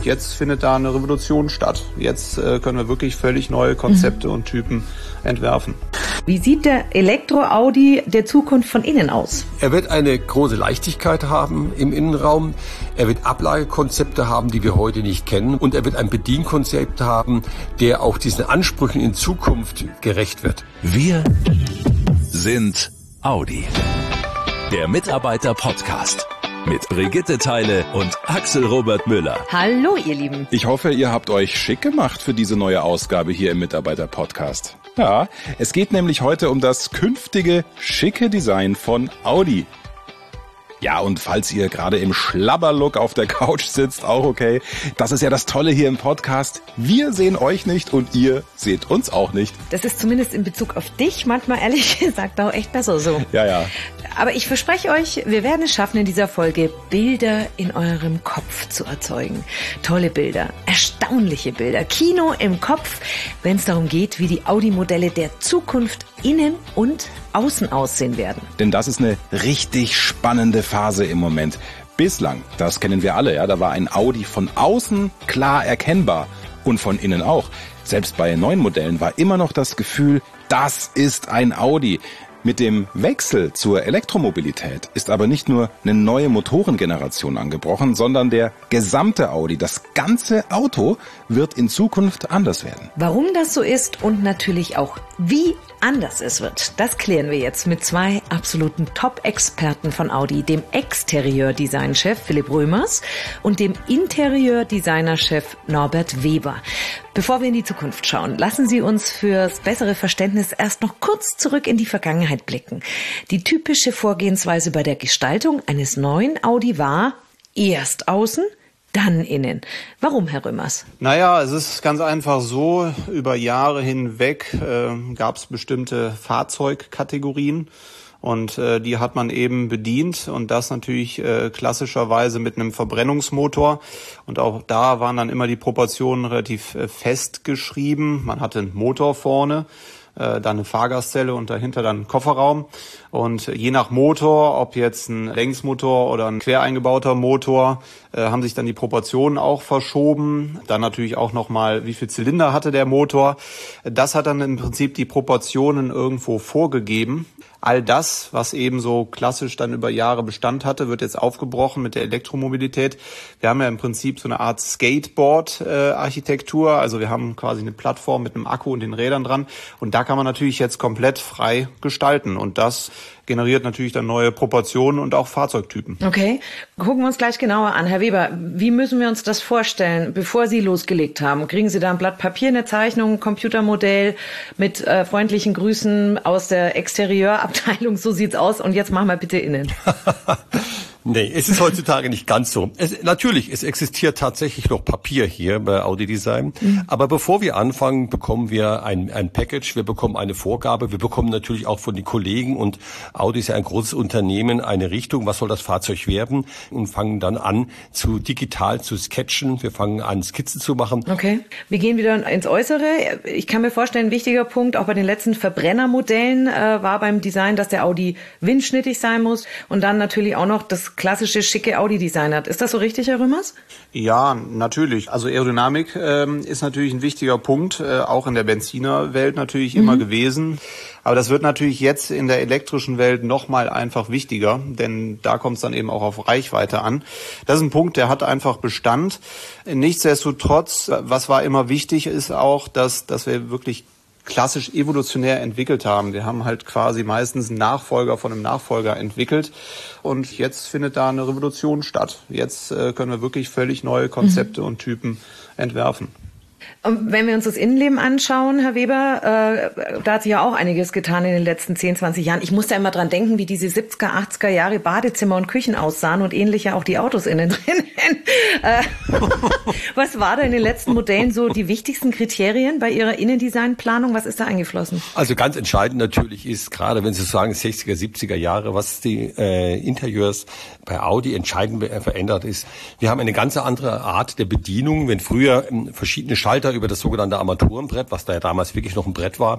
jetzt findet da eine Revolution statt. Jetzt können wir wirklich völlig neue Konzepte und Typen entwerfen. Wie sieht der Elektro-Audi der Zukunft von innen aus? Er wird eine große Leichtigkeit haben im Innenraum. Er wird Ablagekonzepte haben, die wir heute nicht kennen. Und er wird ein Bedienkonzept haben, der auch diesen Ansprüchen in Zukunft gerecht wird. Wir sind Audi. Der Mitarbeiter-Podcast. Mit Brigitte Theile und Axel Robert Müller. Hallo, ihr Lieben. Ich hoffe, ihr habt euch schick gemacht für diese neue Ausgabe hier im Mitarbeiter-Podcast. Ja, es geht nämlich heute um das künftige schicke Design von Audi. Ja, und falls ihr gerade im Schlabberlook auf der Couch sitzt, auch okay. Das ist ja das Tolle hier im Podcast. Wir sehen euch nicht und ihr seht uns auch nicht. Das ist zumindest in Bezug auf dich manchmal ehrlich gesagt auch echt besser so. Ja. Aber ich verspreche euch, wir werden es schaffen, in dieser Folge Bilder in eurem Kopf zu erzeugen. Tolle Bilder, erstaunliche Bilder, Kino im Kopf, wenn es darum geht, wie die Audi-Modelle der Zukunft innen und außen aussehen werden. Denn das ist eine richtig spannende Phase im Moment. Bislang, das kennen wir alle, ja, da war ein Audi von außen klar erkennbar und von innen auch. Selbst bei neuen Modellen war immer noch das Gefühl, das ist ein Audi. Mit dem Wechsel zur Elektromobilität ist aber nicht nur eine neue Motorengeneration angebrochen, sondern der gesamte Audi, das ganze Auto wird in Zukunft anders werden. Warum das so ist und natürlich auch wie anders es wird, das klären wir jetzt mit zwei absoluten Top-Experten von Audi, dem Exterieur-Design-Chef Philipp Römers und dem Interieur-Designer-Chef Norbert Weber. Bevor wir in die Zukunft schauen, lassen Sie uns fürs bessere Verständnis erst noch kurz zurück in die Vergangenheit blicken. Die typische Vorgehensweise bei der Gestaltung eines neuen Audi war erst außen, dann innen. Warum, Herr Römers? Naja, es ist ganz einfach so, über Jahre hinweg gab es bestimmte Fahrzeugkategorien. Und die hat man eben bedient und das natürlich klassischerweise mit einem Verbrennungsmotor. Und auch da waren dann immer die Proportionen relativ festgeschrieben. Man hatte einen Motor vorne, dann eine Fahrgastzelle und dahinter dann einen Kofferraum. Und je nach Motor, ob jetzt ein Längsmotor oder ein quer eingebauter Motor, haben sich dann die Proportionen auch verschoben. Dann natürlich auch nochmal, wie viel Zylinder hatte der Motor. Das hat dann im Prinzip die Proportionen irgendwo vorgegeben. All das, was eben so klassisch dann über Jahre Bestand hatte, wird jetzt aufgebrochen mit der Elektromobilität. Wir haben ja im Prinzip so eine Art Skateboard-Architektur. Also wir haben quasi eine Plattform mit einem Akku und den Rädern dran. Und da kann man natürlich jetzt komplett frei gestalten. Und das generiert natürlich dann neue Proportionen und auch Fahrzeugtypen. Okay, gucken wir uns gleich genauer an. Herr Weber, wie müssen wir uns das vorstellen, bevor Sie losgelegt haben? Kriegen Sie da ein Blatt Papier, eine Zeichnung, ein Computermodell mit freundlichen Grüßen aus der Exterieurabteilung, so sieht's aus und jetzt machen wir bitte innen. Nee, es ist heutzutage nicht ganz so. Natürlich, es existiert tatsächlich noch Papier hier bei Audi Design. Aber bevor wir anfangen, bekommen wir ein Package, wir bekommen eine Vorgabe, wir bekommen natürlich auch von den Kollegen und Audi ist ja ein großes Unternehmen, eine Richtung, was soll das Fahrzeug werden und fangen dann an, digital zu sketchen. Wir fangen an, Skizzen zu machen. Okay, wir gehen wieder ins Äußere. Ich kann mir vorstellen, ein wichtiger Punkt, auch bei den letzten Verbrennermodellen war beim Design, dass der Audi windschnittig sein muss und dann natürlich auch noch das klassische schicke Audi-Design hat. Ist das so richtig, Herr Römers? Ja, natürlich. Also Aerodynamik ist natürlich ein wichtiger Punkt, auch in der Benzinerwelt natürlich immer gewesen. Aber das wird natürlich jetzt in der elektrischen Welt nochmal einfach wichtiger, denn da kommt es dann eben auch auf Reichweite an. Das ist ein Punkt, der hat einfach Bestand. Nichtsdestotrotz, was war immer wichtig, ist auch, dass wir wirklich klassisch evolutionär entwickelt haben. Wir haben halt quasi meistens einen Nachfolger von einem Nachfolger entwickelt und jetzt findet da eine Revolution statt. Jetzt können wir wirklich völlig neue Konzepte und Typen entwerfen. Und wenn wir uns das Innenleben anschauen, Herr Weber, da hat sich ja auch einiges getan in den letzten 10, 20 Jahren. Ich muss da immer dran denken, wie diese 70er, 80er Jahre Badezimmer und Küchen aussahen und ähnlich ja auch die Autos innen drin. Was war da in den letzten Modellen so die wichtigsten Kriterien bei Ihrer Innendesignplanung? Was ist da eingeflossen? Also ganz entscheidend natürlich ist, gerade wenn Sie sagen 60er, 70er Jahre, was die Interieurs bei Audi entscheidend verändert ist. Wir haben eine ganz andere Art der Bedienung. Wenn früher verschiedene Schaltungen Schalter über das sogenannte Armaturenbrett, was da ja damals wirklich noch ein Brett war,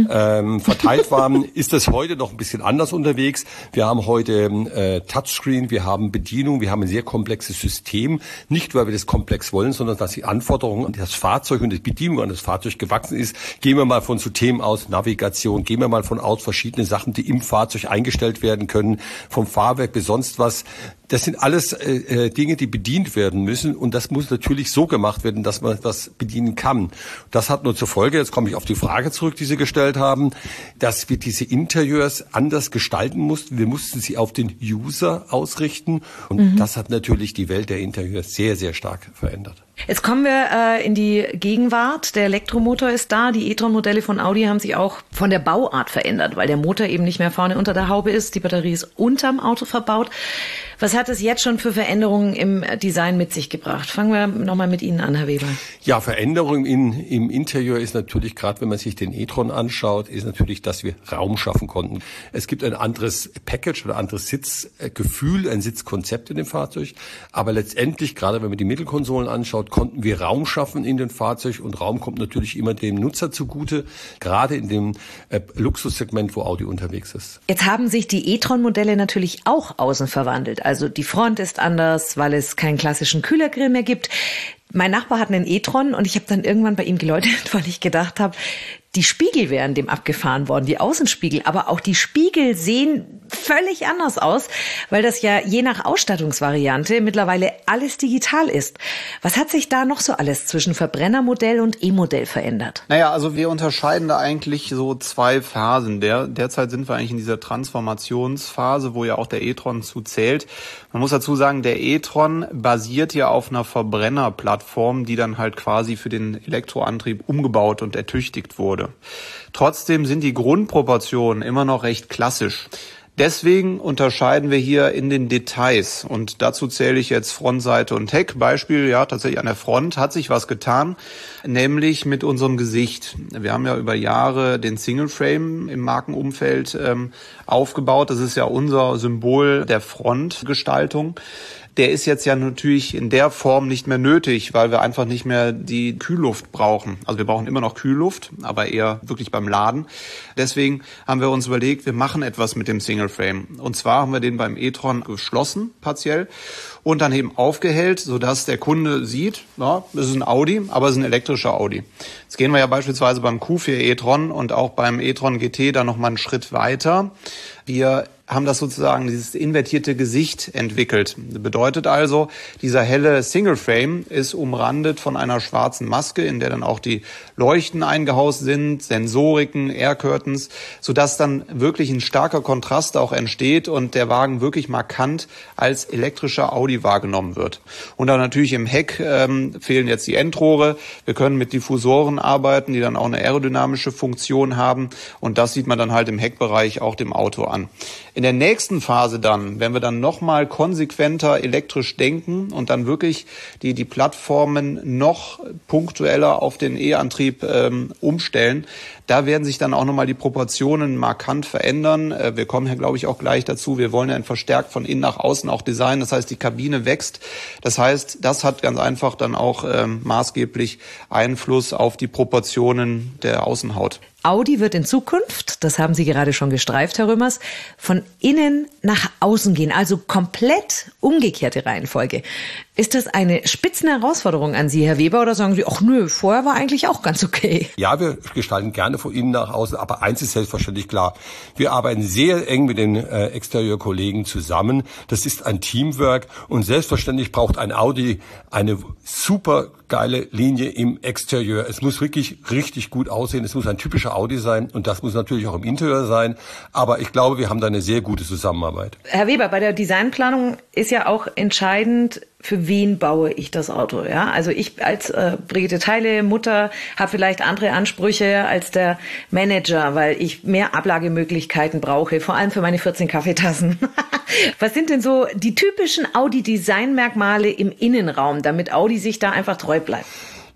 verteilt waren, ist das heute noch ein bisschen anders unterwegs. Wir haben heute Touchscreen, wir haben Bedienung, wir haben ein sehr komplexes System. Nicht, weil wir das komplex wollen, sondern dass die Anforderungen an das Fahrzeug und die Bedienung an das Fahrzeug gewachsen ist. Gehen wir mal von Systemen aus, Navigation, gehen wir mal von aus verschiedene Sachen, die im Fahrzeug eingestellt werden können, vom Fahrwerk bis sonst was. Das sind alles Dinge, die bedient werden müssen und das muss natürlich so gemacht werden, dass man das bedienen kann. Das hat nur zur Folge, jetzt komme ich auf die Frage zurück, die Sie gestellt haben, dass wir diese Interieurs anders gestalten mussten. Wir mussten sie auf den User ausrichten und das hat natürlich die Welt der Interieurs sehr, sehr stark verändert. Jetzt kommen wir in die Gegenwart. Der Elektromotor ist da. Die e-tron-Modelle von Audi haben sich auch von der Bauart verändert, weil der Motor eben nicht mehr vorne unter der Haube ist. Die Batterie ist unterm Auto verbaut. Was hat es jetzt schon für Veränderungen im Design mit sich gebracht? Fangen wir nochmal mit Ihnen an, Herr Weber. Ja, Veränderung im Interieur ist natürlich, gerade wenn man sich den e-tron anschaut, ist natürlich, dass wir Raum schaffen konnten. Es gibt ein anderes Package oder anderes Sitzgefühl, ein Sitzkonzept in dem Fahrzeug. Aber letztendlich, gerade wenn man die Mittelkonsolen anschaut, konnten wir Raum schaffen in dem Fahrzeug und Raum kommt natürlich immer dem Nutzer zugute, gerade in dem Luxussegment, wo Audi unterwegs ist. Jetzt haben sich die e-tron-Modelle natürlich auch außen verwandelt. Also die Front ist anders, weil es keinen klassischen Kühlergrill mehr gibt. Mein Nachbar hat einen e-tron und ich habe dann irgendwann bei ihm geläutet, weil ich gedacht habe, die Spiegel wären dem abgefahren worden, die Außenspiegel. Aber auch die Spiegel sehen völlig anders aus, weil das ja je nach Ausstattungsvariante mittlerweile alles digital ist. Was hat sich da noch so alles zwischen Verbrennermodell und E-Modell verändert? Naja, also wir unterscheiden da eigentlich so zwei Phasen. Derzeit sind wir eigentlich in dieser Transformationsphase, wo ja auch der e-tron zu zählt. Man muss dazu sagen, der e-tron basiert ja auf einer Verbrennerplattform, die dann halt quasi für den Elektroantrieb umgebaut und ertüchtigt wurde. Trotzdem sind die Grundproportionen immer noch recht klassisch. Deswegen unterscheiden wir hier in den Details und dazu zähle ich jetzt Frontseite und Heck. Beispiel, ja, tatsächlich an der Front hat sich was getan, nämlich mit unserem Gesicht. Wir haben ja über Jahre den Single Frame im Markenumfeld aufgebaut. Das ist ja unser Symbol der Frontgestaltung. Der ist jetzt ja natürlich in der Form nicht mehr nötig, weil wir einfach nicht mehr die Kühlluft brauchen. Also wir brauchen immer noch Kühlluft, aber eher wirklich beim Laden. Deswegen haben wir uns überlegt, wir machen etwas mit dem Single Frame. Und zwar haben wir den beim e-tron geschlossen, partiell, und dann eben aufgehellt, sodass der Kunde sieht, ja, es ist ein Audi, aber es ist ein elektrischer Audi. Jetzt gehen wir ja beispielsweise beim Q4 e-tron und auch beim e-tron GT dann nochmal einen Schritt weiter. Wir haben das sozusagen, dieses invertierte Gesicht entwickelt. Das bedeutet also, dieser helle Single Frame ist umrandet von einer schwarzen Maske, in der dann auch die Leuchten eingehaust sind, Sensoriken, Air Curtains, sodass dann wirklich ein starker Kontrast auch entsteht und der Wagen wirklich markant als elektrischer Audi wahrgenommen wird. Und dann natürlich im Heck fehlen jetzt die Endrohre. Wir können mit Diffusoren arbeiten, die dann auch eine aerodynamische Funktion haben und das sieht man dann halt im Heckbereich auch dem Auto an. In der nächsten Phase dann, wenn wir dann nochmal konsequenter elektrisch denken und dann wirklich die Plattformen noch punktueller auf den E-Antrieb umstellen, da werden sich dann auch nochmal die Proportionen markant verändern. Wir kommen ja, glaube ich, auch gleich dazu. Wir wollen ja ein verstärkt von innen nach außen auch designen. Das heißt, die Kabine wächst. Das heißt, das hat ganz einfach dann auch maßgeblich Einfluss auf die Proportionen der Außenhaut. Audi wird in Zukunft, das haben Sie gerade schon gestreift, Herr Römers, von innen nach außen gehen, also komplett umgekehrte Reihenfolge. Ist das eine Spitzenherausforderung an Sie, Herr Weber, oder sagen Sie, ach nö, vorher war eigentlich auch ganz okay? Ja, wir gestalten gerne von innen nach außen, aber eins ist selbstverständlich klar. Wir arbeiten sehr eng mit den Exterieurkollegen zusammen. Das ist ein Teamwork und selbstverständlich braucht ein Audi eine super geile Linie im Exterieur. Es muss wirklich richtig gut aussehen. Es muss ein typischer Audi sein und das muss natürlich auch im Interieur sein. Aber ich glaube, wir haben da eine sehr gute Zusammenarbeit. Herr Weber, bei der Designplanung ist ja auch entscheidend, für wen baue ich das Auto? Ja, also ich als Brigitte Theile, Mutter, habe vielleicht andere Ansprüche als der Manager, weil ich mehr Ablagemöglichkeiten brauche, vor allem für meine 14 Kaffeetassen. Was sind denn so die typischen Audi-Designmerkmale im Innenraum, damit Audi sich da einfach treu bleibt?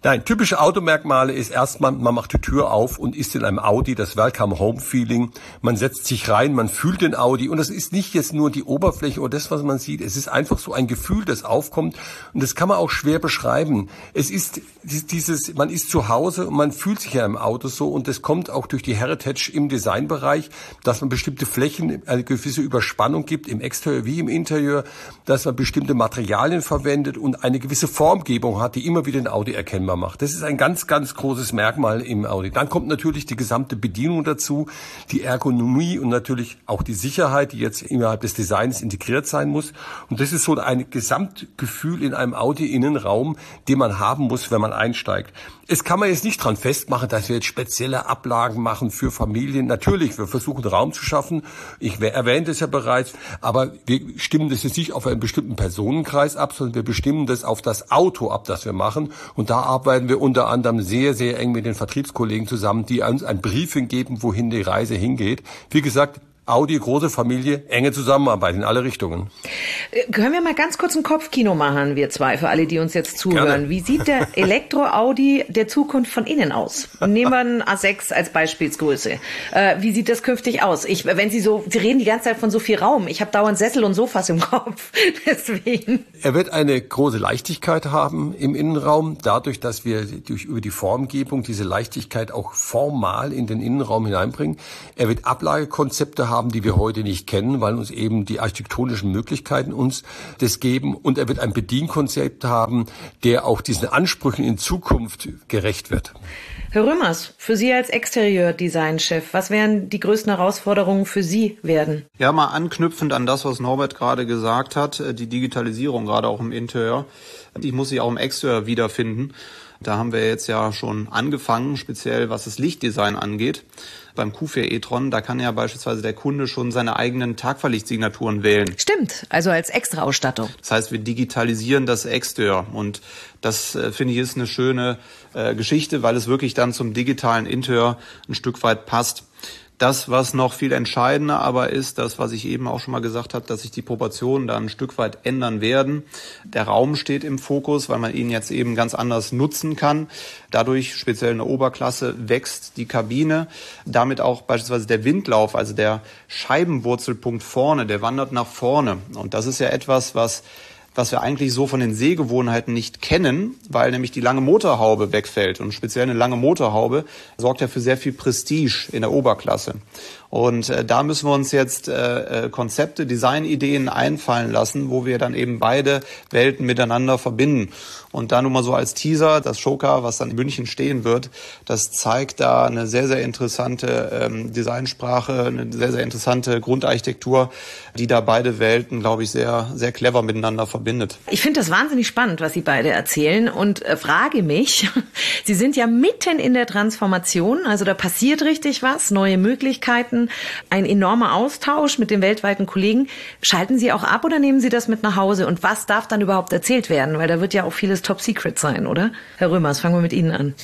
Nein, typische Automerkmale ist erstmal, man macht die Tür auf und ist in einem Audi, das Welcome-Home-Feeling. Man setzt sich rein, man fühlt den Audi und das ist nicht jetzt nur die Oberfläche oder das, was man sieht. Es ist einfach so ein Gefühl, das aufkommt und das kann man auch schwer beschreiben. Es ist dieses, man ist zu Hause und man fühlt sich ja im Auto so und das kommt auch durch die Heritage im Designbereich, dass man bestimmte Flächen, eine gewisse Überspannung gibt, im Exterieur wie im Interieur, dass man bestimmte Materialien verwendet und eine gewisse Formgebung hat, die immer wieder den Audi erkennbar macht. Das ist ein ganz, ganz großes Merkmal im Audi. Dann kommt natürlich die gesamte Bedienung dazu, die Ergonomie und natürlich auch die Sicherheit, die jetzt innerhalb des Designs integriert sein muss. Und das ist so ein Gesamtgefühl in einem Audi-Innenraum, den man haben muss, wenn man einsteigt. Es kann man jetzt nicht dran festmachen, dass wir jetzt spezielle Ablagen machen für Familien. Natürlich, wir versuchen Raum zu schaffen. Ich erwähnte es ja bereits, aber wir stimmen das jetzt nicht auf einen bestimmten Personenkreis ab, sondern wir bestimmen das auf das Auto ab, das wir machen. Und da arbeiten wir unter anderem sehr, sehr eng mit den Vertriebskollegen zusammen, die uns ein Briefing geben, wohin die Reise hingeht. Wie gesagt, Audi, große Familie, enge Zusammenarbeit in alle Richtungen. Können wir mal ganz kurz ein Kopfkino machen, wir zwei, für alle, die uns jetzt zuhören. Gerne. Wie sieht der Elektro-Audi der Zukunft von innen aus? Nehmen wir einen A6 als Beispielsgröße. Wie sieht das künftig aus? Sie reden die ganze Zeit von so viel Raum. Ich habe dauernd Sessel und Sofas im Kopf. Deswegen. Er wird eine große Leichtigkeit haben im Innenraum, dadurch, dass wir über die Formgebung diese Leichtigkeit auch formal in den Innenraum hineinbringen. Er wird Ablagekonzepte haben, die wir heute nicht kennen, weil uns eben die architektonischen Möglichkeiten uns das geben. Und er wird ein Bedienkonzept haben, der auch diesen Ansprüchen in Zukunft gerecht wird. Herr Römers, für Sie als Exterieur-Design-Chef, was werden die größten Herausforderungen für Sie werden? Ja, mal anknüpfend an das, was Norbert gerade gesagt hat, die Digitalisierung, gerade auch im Interieur, die muss sich auch im Exterieur wiederfinden. Da haben wir jetzt ja schon angefangen, speziell was das Lichtdesign angeht. Beim Q4 e-tron, da kann ja beispielsweise der Kunde schon seine eigenen Tagverlichtsignaturen wählen. Stimmt, also als Extra-Ausstattung. Das heißt, wir digitalisieren das Exterieur und das, finde ich, ist eine schöne Geschichte, weil es wirklich dann zum digitalen Interieur ein Stück weit passt. Das, was noch viel entscheidender aber ist, das, was ich eben auch schon mal gesagt habe, dass sich die Proportionen da ein Stück weit ändern werden. Der Raum steht im Fokus, weil man ihn jetzt eben ganz anders nutzen kann. Dadurch, speziell in der Oberklasse, wächst die Kabine. Damit auch beispielsweise der Windlauf, also der Scheibenwurzelpunkt vorne, der wandert nach vorne. Und das ist ja etwas, was wir eigentlich so von den Sehgewohnheiten nicht kennen, weil nämlich die lange Motorhaube wegfällt. Und speziell eine lange Motorhaube sorgt ja für sehr viel Prestige in der Oberklasse. Und da müssen wir uns jetzt Konzepte, Designideen einfallen lassen, wo wir dann eben beide Welten miteinander verbinden. Und da nur mal so als Teaser, das Showcar, was dann in München stehen wird, das zeigt da eine sehr, sehr interessante Designsprache, eine sehr, sehr interessante Grundarchitektur, die da beide Welten, glaube ich, sehr, sehr clever miteinander verbindet. Ich finde das wahnsinnig spannend, was Sie beide erzählen und frage mich, Sie sind ja mitten in der Transformation, also da passiert richtig was, neue Möglichkeiten, ein enormer Austausch mit den weltweiten Kollegen. Schalten Sie auch ab oder nehmen Sie das mit nach Hause? Und was darf dann überhaupt erzählt werden? Weil da wird ja auch vieles Top Secret sein, oder? Herr Römers, fangen wir mit Ihnen an.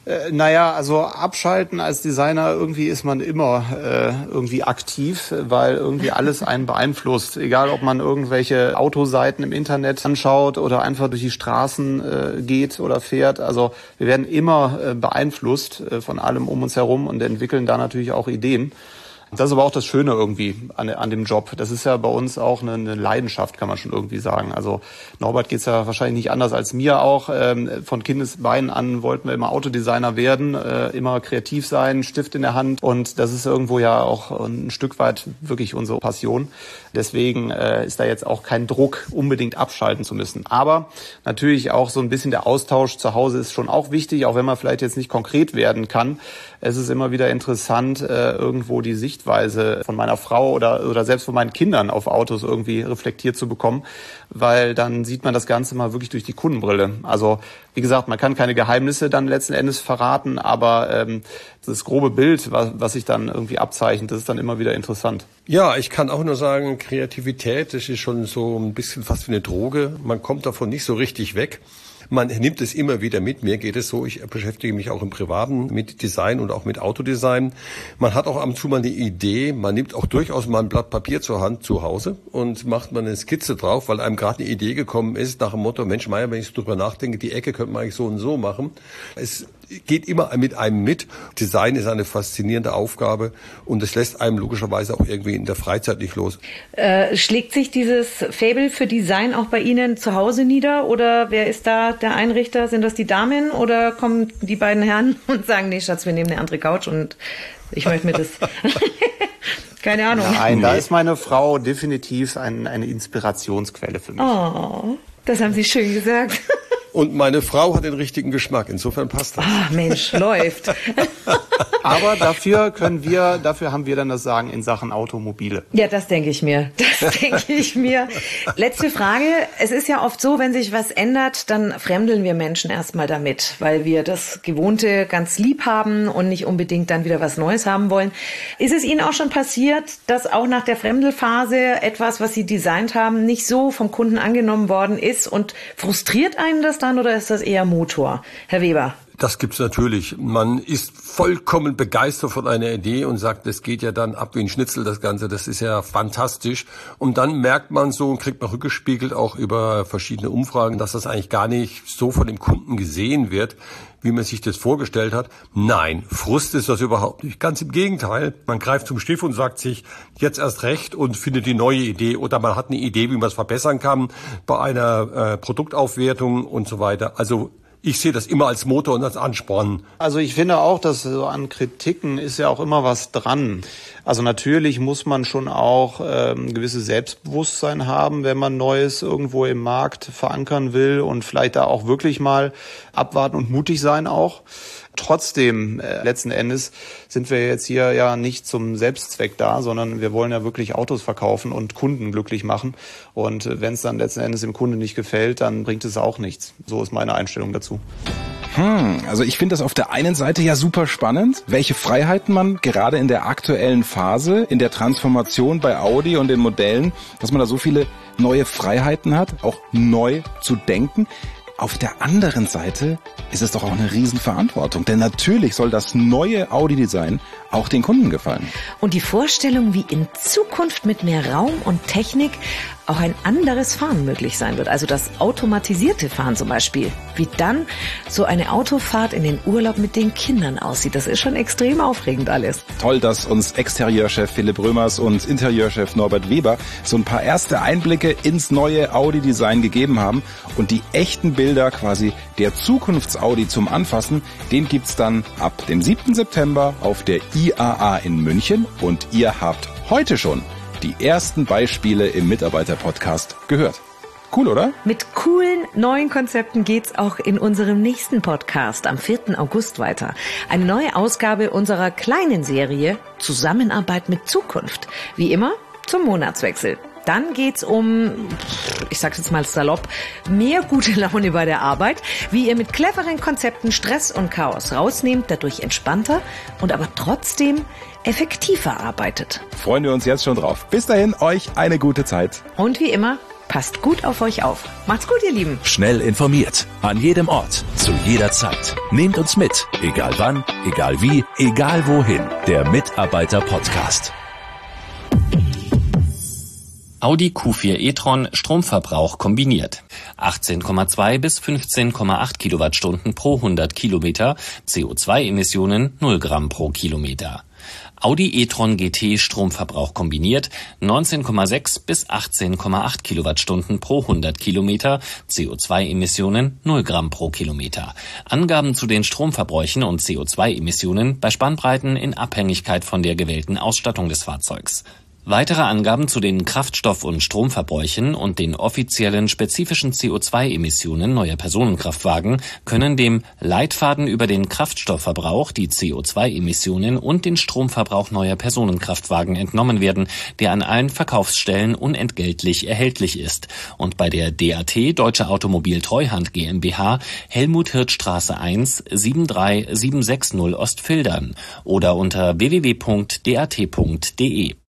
Also abschalten als Designer, irgendwie ist man immer irgendwie aktiv, weil irgendwie alles einen beeinflusst. Egal, ob man irgendwelche Autoseiten im Internet anschaut oder einfach durch die Straßen geht oder fährt. Also wir werden immer beeinflusst von allem um uns herum und entwickeln da natürlich auch Ideen. Das ist aber auch das Schöne irgendwie an dem Job. Das ist ja bei uns auch eine Leidenschaft, kann man schon irgendwie sagen. Also Norbert geht's ja wahrscheinlich nicht anders als mir auch. Von Kindesbeinen an wollten wir immer Autodesigner werden, immer kreativ sein, Stift in der Hand. Und das ist irgendwo ja auch ein Stück weit wirklich unsere Passion. Deswegen ist da jetzt auch kein Druck, unbedingt abschalten zu müssen. Aber natürlich auch so ein bisschen der Austausch zu Hause ist schon auch wichtig, auch wenn man vielleicht jetzt nicht konkret werden kann. Es ist immer wieder interessant, irgendwo die Sichtweise von meiner Frau oder selbst von meinen Kindern auf Autos irgendwie reflektiert zu bekommen, weil dann sieht man das Ganze mal wirklich durch die Kundenbrille. Also wie gesagt, man kann keine Geheimnisse dann letzten Endes verraten, aber das grobe Bild, was sich dann irgendwie abzeichnet, das ist dann immer wieder interessant. Ja, ich kann auch nur sagen, Kreativität, das ist schon so ein bisschen fast wie eine Droge. Man kommt davon nicht so richtig weg. Man nimmt es immer wieder mit. Mir geht es so, ich beschäftige mich auch im Privaten mit Design und auch mit Autodesign. Man hat auch ab und zu mal eine Idee, man nimmt auch durchaus mal ein Blatt Papier zur Hand zu Hause und macht mal eine Skizze drauf, weil einem gerade eine Idee gekommen ist nach dem Motto, Mensch Meier, wenn ich drüber nachdenke, die Ecke könnte man eigentlich so und so machen. Es geht immer mit einem mit. Design ist eine faszinierende Aufgabe und es lässt einem logischerweise auch irgendwie in der Freizeit nicht los. Schlägt sich dieses Faible für Design auch bei Ihnen zu Hause nieder oder wer ist da der Einrichter? Sind das die Damen oder kommen die beiden Herren und sagen, nee Schatz, wir nehmen eine andere Couch und ich möchte mir das... Keine Ahnung. Nein, da ist meine Frau definitiv eine Inspirationsquelle für mich. Oh, das haben Sie schön gesagt. Und meine Frau hat den richtigen Geschmack, insofern passt das. Ah, Mensch, läuft. Aber dafür haben wir dann das Sagen in Sachen Automobile. Ja, das denke ich mir. Letzte Frage. Es ist ja oft so, wenn sich was ändert, dann fremdeln wir Menschen erstmal damit, weil wir das Gewohnte ganz lieb haben und nicht unbedingt dann wieder was Neues haben wollen. Ist es Ihnen auch schon passiert, dass auch nach der Fremdelphase etwas, was Sie designt haben, nicht so vom Kunden angenommen worden ist und frustriert einen das dann oder ist das eher Motor? Herr Weber. Das gibt's natürlich. Man ist vollkommen begeistert von einer Idee und sagt, das geht ja dann ab wie ein Schnitzel, das Ganze. Das ist ja fantastisch. Und dann merkt man so und kriegt man rückgespiegelt auch über verschiedene Umfragen, dass das eigentlich gar nicht so von dem Kunden gesehen wird, wie man sich das vorgestellt hat. Nein, Frust ist das überhaupt nicht. Ganz im Gegenteil. Man greift zum Stift und sagt sich jetzt erst recht und findet die neue Idee. Oder man hat eine Idee, wie man es verbessern kann bei einer Produktaufwertung und so weiter. Also ich sehe das immer als Motor und als Ansporn. Also ich finde auch, dass so an Kritiken ist ja auch immer was dran. Also natürlich muss man schon auch ein gewisses Selbstbewusstsein haben, wenn man Neues irgendwo im Markt verankern will und vielleicht da auch wirklich mal abwarten und mutig sein auch. Trotzdem, letzten Endes sind wir jetzt hier ja nicht zum Selbstzweck da, sondern wir wollen ja wirklich Autos verkaufen und Kunden glücklich machen. Und wenn es dann letzten Endes dem Kunden nicht gefällt, dann bringt es auch nichts. So ist meine Einstellung dazu. Also ich finde das auf der einen Seite ja super spannend, welche Freiheiten man gerade in der aktuellen Phase, in der Transformation bei Audi und den Modellen, dass man da so viele neue Freiheiten hat, auch neu zu denken. Auf der anderen Seite ist es doch auch eine Riesenverantwortung, denn natürlich soll das neue Audi-Design auch den Kunden gefallen. Und die Vorstellung, wie in Zukunft mit mehr Raum und Technik auch ein anderes Fahren möglich sein wird, also das automatisierte Fahren zum Beispiel, wie dann so eine Autofahrt in den Urlaub mit den Kindern aussieht, das ist schon extrem aufregend alles. Toll, dass uns Exterieurchef Philipp Römers und Interieurchef Norbert Weber so ein paar erste Einblicke ins neue Audi-Design gegeben haben und die echten Bilder quasi der Zukunfts-Audi zum Anfassen, den gibt's dann ab dem 7. September auf der IAA in München und ihr habt heute schon die ersten Beispiele im Mitarbeiter-Podcast gehört. Cool, oder? Mit coolen neuen Konzepten geht's auch in unserem nächsten Podcast am 4. August weiter. Eine neue Ausgabe unserer kleinen Serie Zusammenarbeit mit Zukunft. Wie immer zum Monatswechsel. Dann geht's um, ich sag's jetzt mal salopp, mehr gute Laune bei der Arbeit, wie ihr mit cleveren Konzepten Stress und Chaos rausnehmt, dadurch entspannter und aber trotzdem effektiver arbeitet. Freuen wir uns jetzt schon drauf. Bis dahin, euch eine gute Zeit. Und wie immer, passt gut auf euch auf. Macht's gut, ihr Lieben. Schnell informiert, an jedem Ort, zu jeder Zeit. Nehmt uns mit, egal wann, egal wie, egal wohin. Der Mitarbeiter-Podcast. Audi Q4 e-tron Stromverbrauch kombiniert. 18,2 bis 15,8 Kilowattstunden pro 100 Kilometer, CO2-Emissionen 0 Gramm pro Kilometer. Audi e-tron GT Stromverbrauch kombiniert 19,6 bis 18,8 Kilowattstunden pro 100 Kilometer, CO2-Emissionen 0 Gramm pro Kilometer. Angaben zu den Stromverbräuchen und CO2-Emissionen bei Spannbreiten in Abhängigkeit von der gewählten Ausstattung des Fahrzeugs. Weitere Angaben zu den Kraftstoff- und Stromverbräuchen und den offiziellen spezifischen CO2-Emissionen neuer Personenkraftwagen können dem Leitfaden über den Kraftstoffverbrauch, die CO2-Emissionen und den Stromverbrauch neuer Personenkraftwagen entnommen werden, der an allen Verkaufsstellen unentgeltlich erhältlich ist und bei der DAT Deutsche Automobil Treuhand GmbH Helmut-Hirth-Straße 1 73760 Ostfildern oder unter www.dat.de.